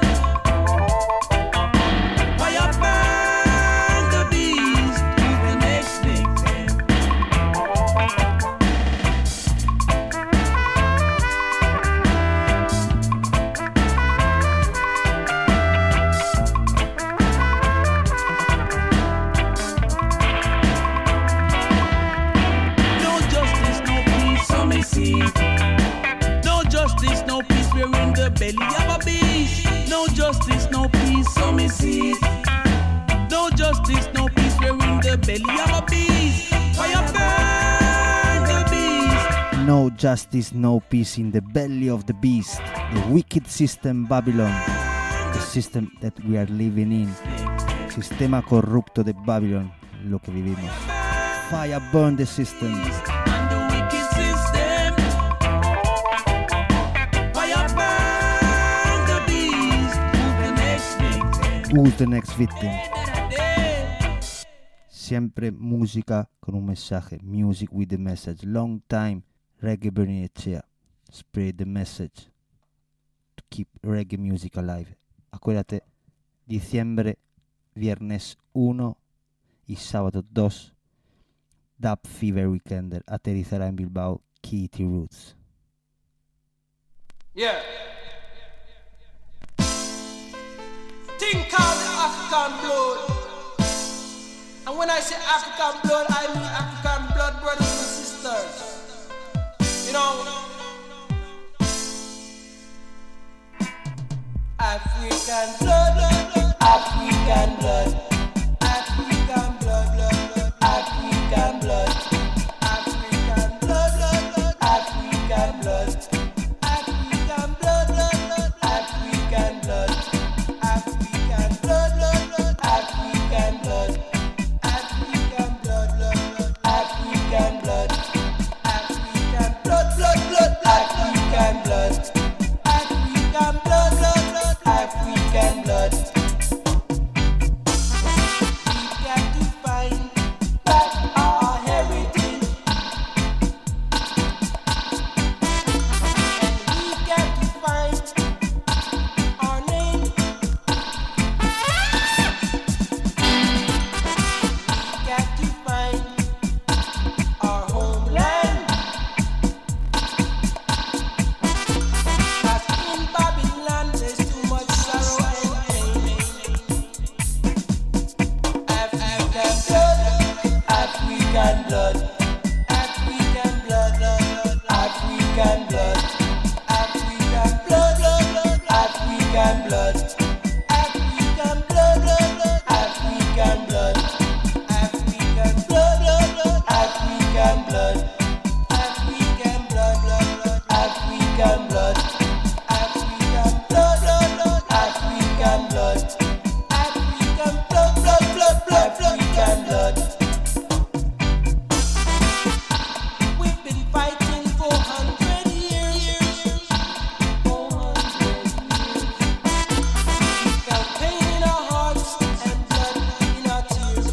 Fire burn the beast, who's the next victim? No justice, no peace, so me see. No justice, no peace, we're in the belly of a beast. No justice, no peace, so me see. No justice, no peace, we're in the belly of a beast. Fire burn the beast. No justice, no peace in the belly of the beast. The wicked system Babylon. The system that we are living in. Sistema corrupto de Babylon. Lo que vivimos. Fire burn the system. And the wicked system. Fire burn the beast. Who's the next victim? Who's the next victim? Siempre música con un mensaje. Music with the message. Long time. Reggae Burning Echea. Spread the message. To keep reggae music alive. Acuérdate. Diciembre, viernes uno y sábado dos. Dub Fever Weekender aterrizará en Bilbao. Kitty Roots. Yeah. Think of the African blood. And when I say African blood, I mean African blood brothers and sisters. You know, African blood, African blood, African blood, blood, blood, African blood, African blood, blood, blood, African blood, African blood, blood, blood, African blood, African blood, blood, blood, African blood, African blood, blood, blood, African blood, African blood, blood, blood, African blood. African blood, blood, blood, African blood. We got to find back our heritage, and we got to find our name. We got to find our homeland. Cause in Babylon there's too much sorrow and pain. African blood, African blood, African blood, African blood, African blood, African blood, African blood, African blood, African blood, African blood, African blood, African blood, African blood, African blood, African blood, blood, blood, blood, African blood. We've been fighting for hundred years, four hundred years. We felt pain in our hearts and blood in our tears.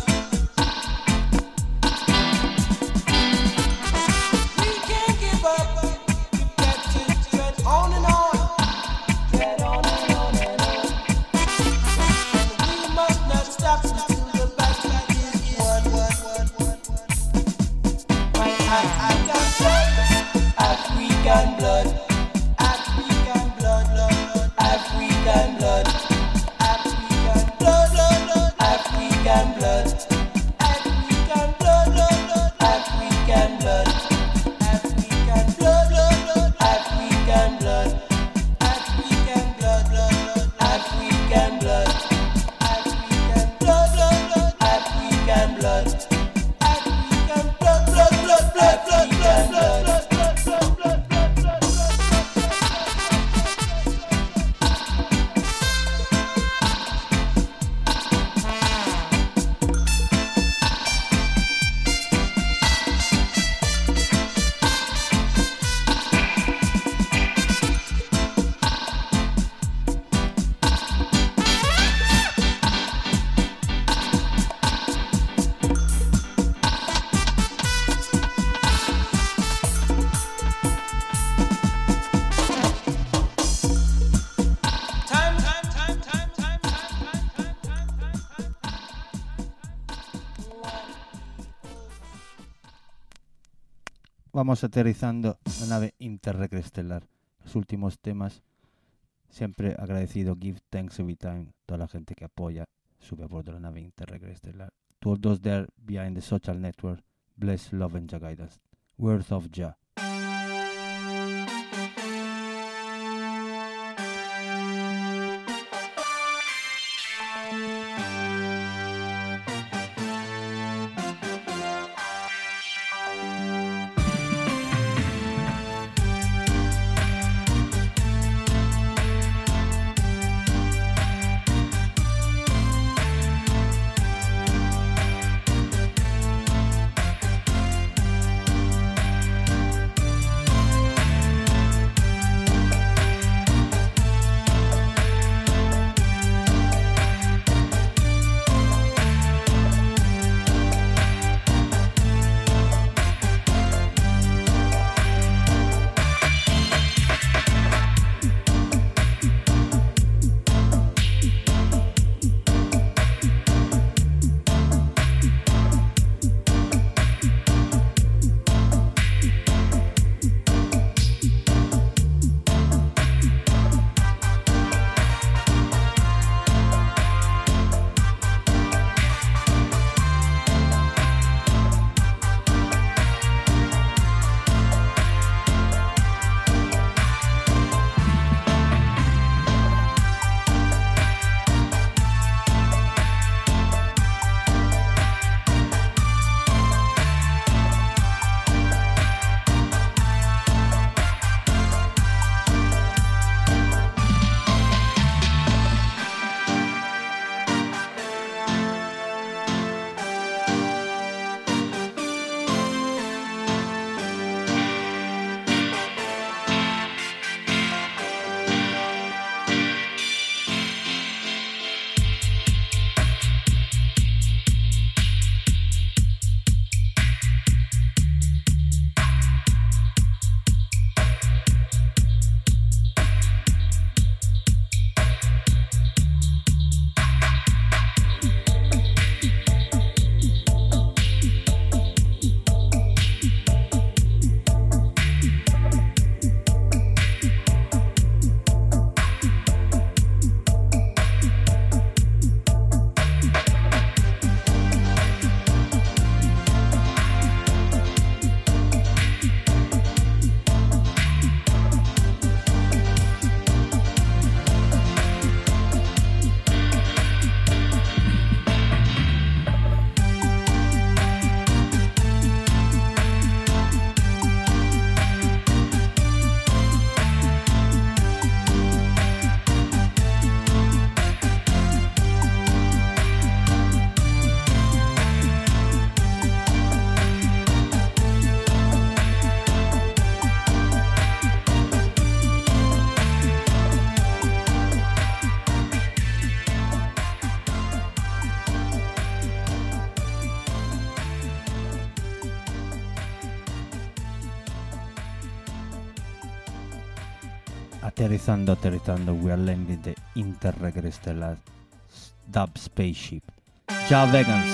We can't give up. We've got to tread on and on, tread on and on and on. And we must not stop until the battle is won. My African blood, African blood, African blood, African blood, African blood, African blood, African blood, African blood, African blood, African blood, African blood, African blood, African blood, African blood, blood, blood, blood, blood, blood, blood. Time, time, time, time, time, time, time, time, time, time. Vamos aterrizando la nave interregestelar. Los últimos temas, siempre agradecido, give thanks every time, toda la gente que apoya, sube a bordo de la nave interregestelar. To all those there behind the social network, bless, love and Jah guidance. Words of Jah. African Aterrizando, aterrizando, we are landing the interregrestellar dub spaceship. Ja vegans,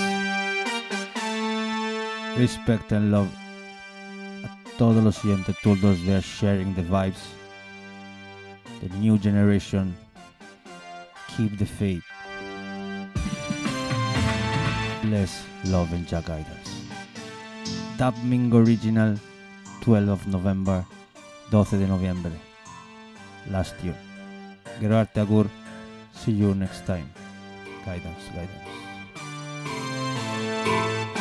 respect and love a todos los oyentes, todos they are sharing the vibes. The new generation, keep the faith. Bless, love and Ja guidance. Dub Mingo Original, twelfth of November, doce de noviembre. Last year. Gerard Agur, see you next time. Guidance, guidance.